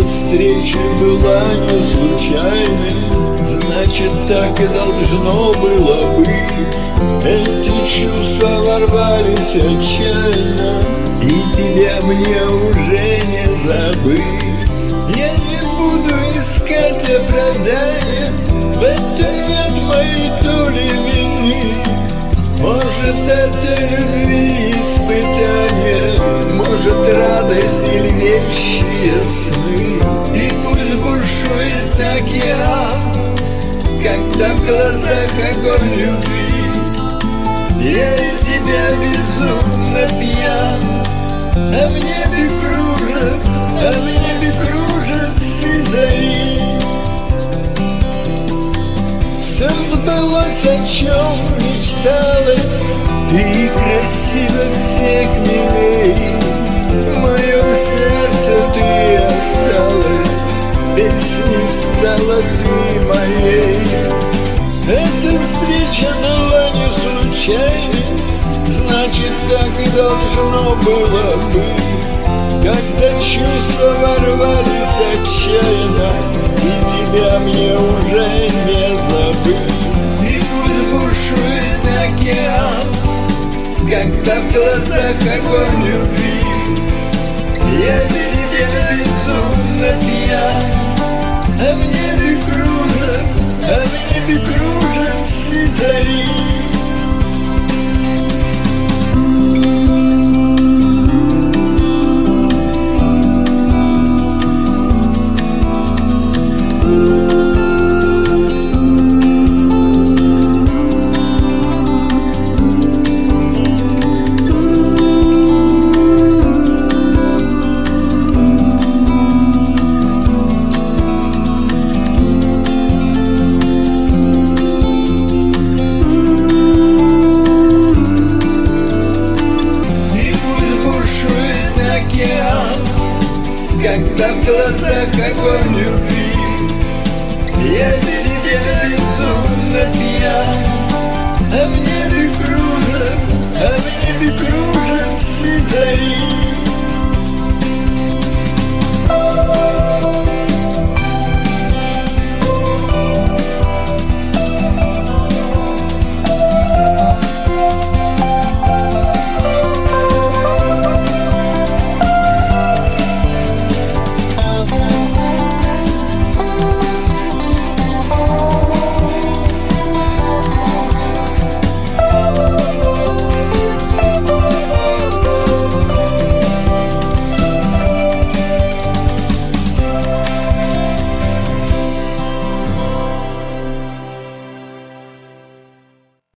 Эта встреча была не случайной, значит, так и должно было быть. Эти чувства ворвались отчаянно, и тебя мне уже не забыть. Я не буду искать оправдания, в этом нет моей доли вины. Может, это любви испытание, может, радость или вещие сны. И пусть бушует океан, когда в глазах огонь любви. Я тебя безумно пьян, а в небе кружат зари. Все сбылось, о чем мечталось, ты красиво всех милей. В моем сердце ты осталась, песней стала ты моей. Эта встреча была не случайной, значит, так и должно было быть. Когда чувства ворвались отчаянно, и тебя мне уже не забыть. И пусть бушует океан, когда в глазах огонь любви. Я тебя безумно пьян, а в небе кружат зари. Когда в глазах огонь любви. Я тебя безумно пьян, а в небе кружат